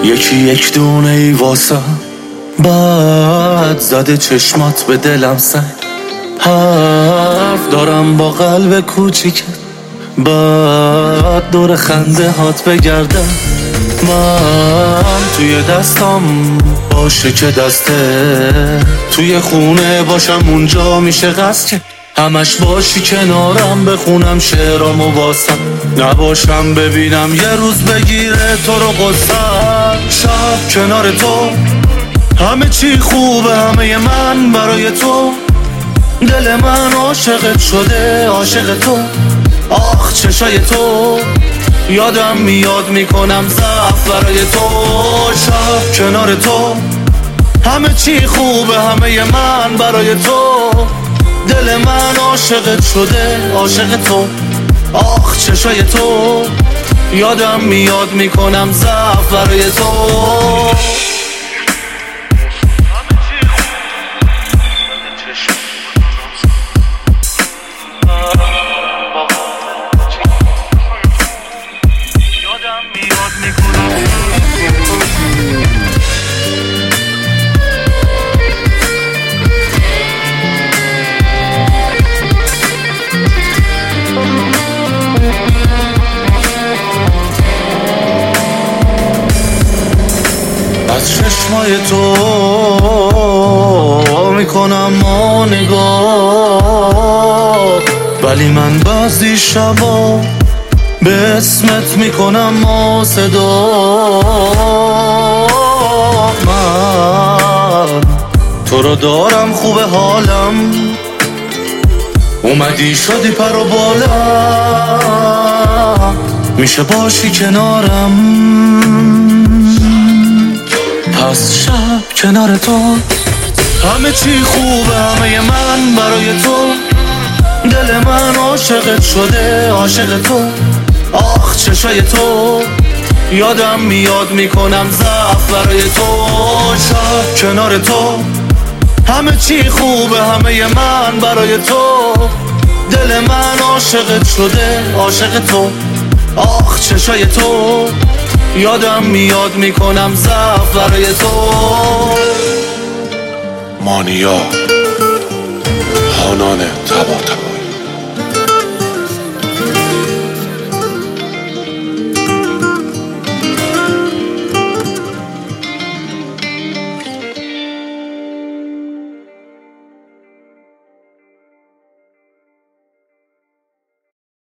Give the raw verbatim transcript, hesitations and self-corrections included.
یکی یک دونه ای واسه بعد زده چشمات به دلم سن حرف دارم با قلب کوچیکت بعد دور خنده هات بگردم من توی دستم باشه که دسته توی خونه باشم اونجا میشه قصد که همش باشی کنارم بخونم شعرامو واسم نباشم ببینم یه روز بگیره تو رو قصم شب کنار تو همه چی خوبه همه من برای تو دل من عاشقت شده عاشق تو آخ چشای تو یادم میاد میکنم ضعف برای تو شب کنار تو همه چی خوبه همه من برای تو دل من عاشقت شده عاشق تو آخ چشای تو یادم میاد میکنم ضعف برای تو از چشمای تو میکنم ما نگاه ولی من بعضی شبا به اسمت میکنم ما صدا من تو رو دارم خوبه حالم اومدی شدی پر و بالم میشه باشی کنارم پس شب کنار تو همه چی خوبه همه من برای تو دل من عاشقت شده عاشق تو آخ چشای تو یادم میاد میکنم ضعف برای تو شب کنار تو همه چی خوبه همه من برای تو دل من عاشقت شده عاشق تو آخ چشای تو یادم میاد میکنم ضعف برای تو مانیا هانان طباطبا